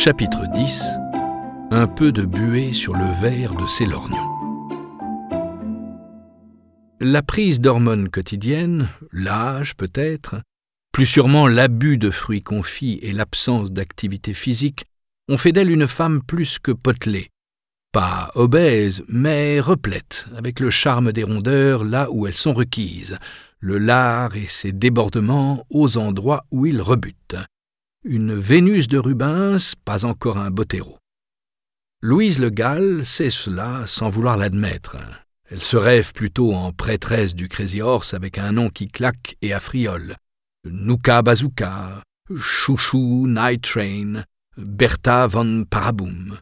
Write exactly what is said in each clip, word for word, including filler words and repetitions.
Chapitre dix. Un peu de buée sur le verre de ses lorgnons. La prise d'hormones quotidiennes, l'âge peut-être, plus sûrement l'abus de fruits confits et l'absence d'activité physique ont fait d'elle une femme plus que potelée. Pas obèse, mais replète, avec le charme des rondeurs là où elles sont requises, le lard et ses débordements aux endroits où ils rebutent. Une Vénus de Rubens, pas encore un Botero. Louise Le Gall sait cela sans vouloir l'admettre. Elle se rêve plutôt en prêtresse du Crazy Horse avec un nom qui claque et affriole. Nuka Bazooka, Chouchou Night Train, Bertha von Paraboom.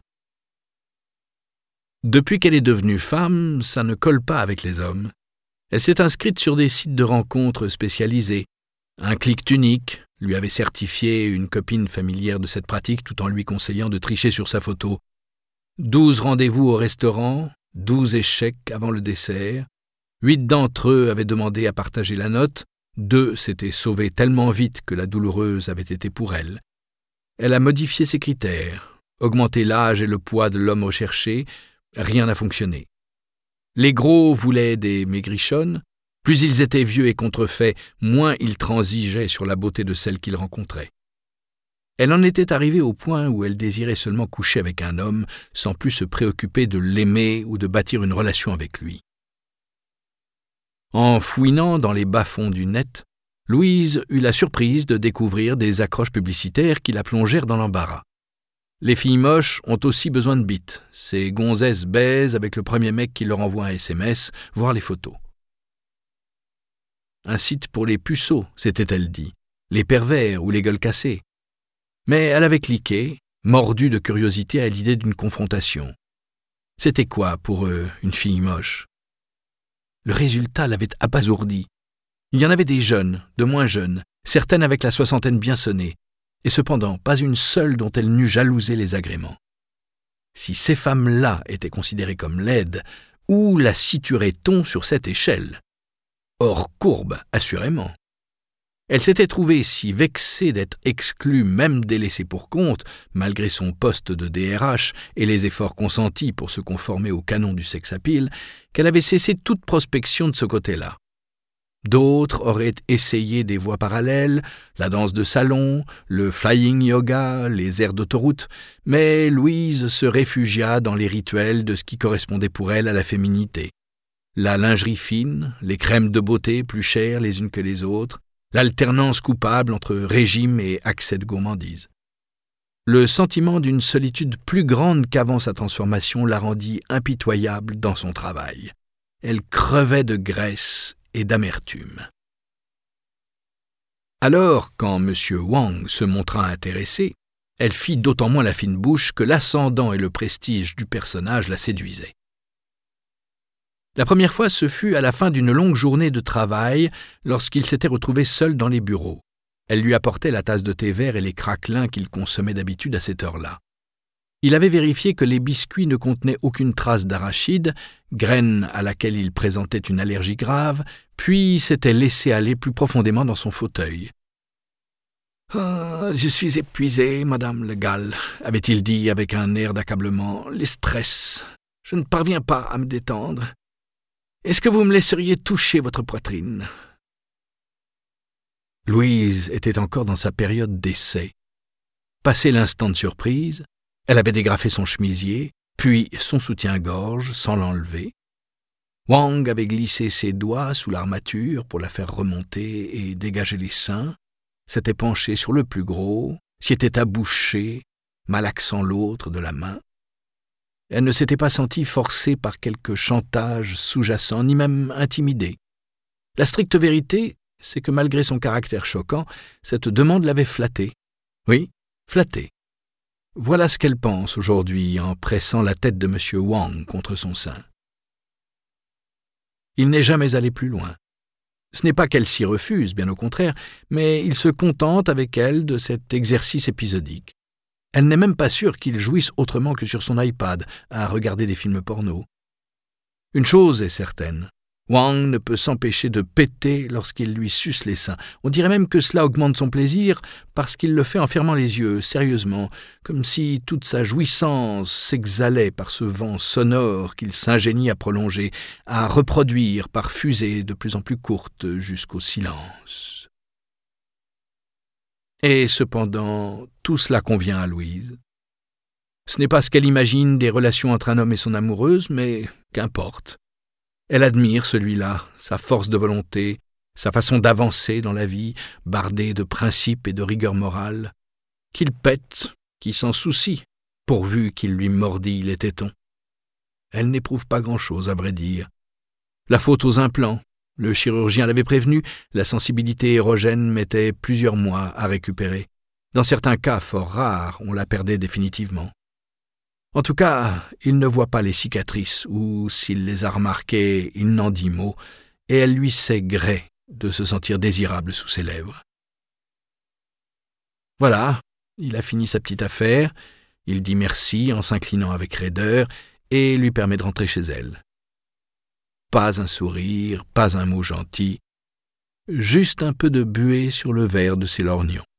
Depuis qu'elle est devenue femme, ça ne colle pas avec les hommes. Elle s'est inscrite sur des sites de rencontres spécialisés. Un clic unique lui avait certifié une copine familière de cette pratique tout en lui conseillant de tricher sur sa photo. Douze rendez-vous au restaurant, douze échecs avant le dessert. Huit d'entre eux avaient demandé à partager la note. Deux s'étaient sauvés tellement vite que la douloureuse avait été pour elle. Elle a modifié ses critères, augmenté l'âge et le poids de l'homme recherché. Rien n'a fonctionné. Les gros voulaient des maigrichonnes. Plus ils étaient vieux et contrefaits, moins ils transigeaient sur la beauté de celle qu'ils rencontraient. Elle en était arrivée au point où elle désirait seulement coucher avec un homme sans plus se préoccuper de l'aimer ou de bâtir une relation avec lui. En fouinant dans les bas-fonds du net, Louise eut la surprise de découvrir des accroches publicitaires qui la plongèrent dans l'embarras. Les filles moches ont aussi besoin de bites. Ces gonzesses baisent avec le premier mec qui leur envoie un S M S, voire les photos. Un site pour les puceaux, s'était-elle dit, les pervers ou les gueules cassées. Mais elle avait cliqué, mordue de curiosité à l'idée d'une confrontation. C'était quoi, pour eux, une fille moche? Le résultat l'avait abasourdie. Il y en avait des jeunes, de moins jeunes, certaines avec la soixantaine bien sonnée, et cependant pas une seule dont elle n'eût jalousé les agréments. Si ces femmes-là étaient considérées comme laides, où la situerait-on sur cette échelle? Hors courbe, assurément. Elle s'était trouvée si vexée d'être exclue, même délaissée pour compte, malgré son poste de D R H et les efforts consentis pour se conformer au canon du sex-appeal, qu'elle avait cessé toute prospection de ce côté-là. D'autres auraient essayé des voies parallèles, la danse de salon, le flying yoga, les aires d'autoroute, mais Louise se réfugia dans les rituels de ce qui correspondait pour elle à la féminité. La lingerie fine, les crèmes de beauté plus chères les unes que les autres, l'alternance coupable entre régime et accès de gourmandise. Le sentiment d'une solitude plus grande qu'avant sa transformation la rendit impitoyable dans son travail. Elle crevait de graisse et d'amertume. Alors, quand M. Wang se montra intéressé, elle fit d'autant moins la fine bouche que l'ascendant et le prestige du personnage la séduisaient. La première fois, ce fut à la fin d'une longue journée de travail, lorsqu'il s'était retrouvé seul dans les bureaux. Elle lui apportait la tasse de thé vert et les craquelins qu'il consommait d'habitude à cette heure-là. Il avait vérifié que les biscuits ne contenaient aucune trace d'arachide, graine à laquelle il présentait une allergie grave, puis s'était laissé aller plus profondément dans son fauteuil. « Ah, je suis épuisé, Madame Le Gall, avait-il dit avec un air d'accablement. « Les stress. Je ne parviens pas à me détendre. Est-ce que vous me laisseriez toucher votre poitrine ?» Louise était encore dans sa période d'essai. Passé l'instant de surprise, elle avait dégrafé son chemisier, puis son soutien-gorge sans l'enlever. Wang avait glissé ses doigts sous l'armature pour la faire remonter et dégager les seins, s'était penché sur le plus gros, s'y était abouché, malaxant l'autre de la main. Elle ne s'était pas sentie forcée par quelque chantage sous-jacent, ni même intimidée. La stricte vérité, c'est que malgré son caractère choquant, cette demande l'avait flattée. Oui, flattée. Voilà ce qu'elle pense aujourd'hui en pressant la tête de M. Wang contre son sein. Il n'est jamais allé plus loin. Ce n'est pas qu'elle s'y refuse, bien au contraire, mais il se contente avec elle de cet exercice épisodique. Elle n'est même pas sûre qu'il jouisse autrement que sur son iPad à regarder des films porno. Une chose est certaine, Wang ne peut s'empêcher de péter lorsqu'il lui suce les seins. On dirait même que cela augmente son plaisir parce qu'il le fait en fermant les yeux, sérieusement, comme si toute sa jouissance s'exhalait par ce vent sonore qu'il s'ingénie à prolonger, à reproduire par fusées de plus en plus courtes jusqu'au silence. Et cependant, tout cela convient à Louise. Ce n'est pas ce qu'elle imagine des relations entre un homme et son amoureuse, mais qu'importe. Elle admire celui-là, sa force de volonté, sa façon d'avancer dans la vie, bardée de principes et de rigueur morale. Qu'il pète, qui s'en soucie, pourvu qu'il lui mordille les tétons. Elle n'éprouve pas grand-chose, à vrai dire. La faute aux implants. Le chirurgien l'avait prévenu, la sensibilité érogène mettait plusieurs mois à récupérer. Dans certains cas fort rares, on la perdait définitivement. En tout cas, il ne voit pas les cicatrices, ou, s'il les a remarquées, il n'en dit mot, et elle lui sait gré de se sentir désirable sous ses lèvres. Voilà, il a fini sa petite affaire, il dit merci en s'inclinant avec raideur, et lui permet de rentrer chez elle. Pas un sourire, pas un mot gentil, juste un peu de buée sur le verre de ses lorgnons.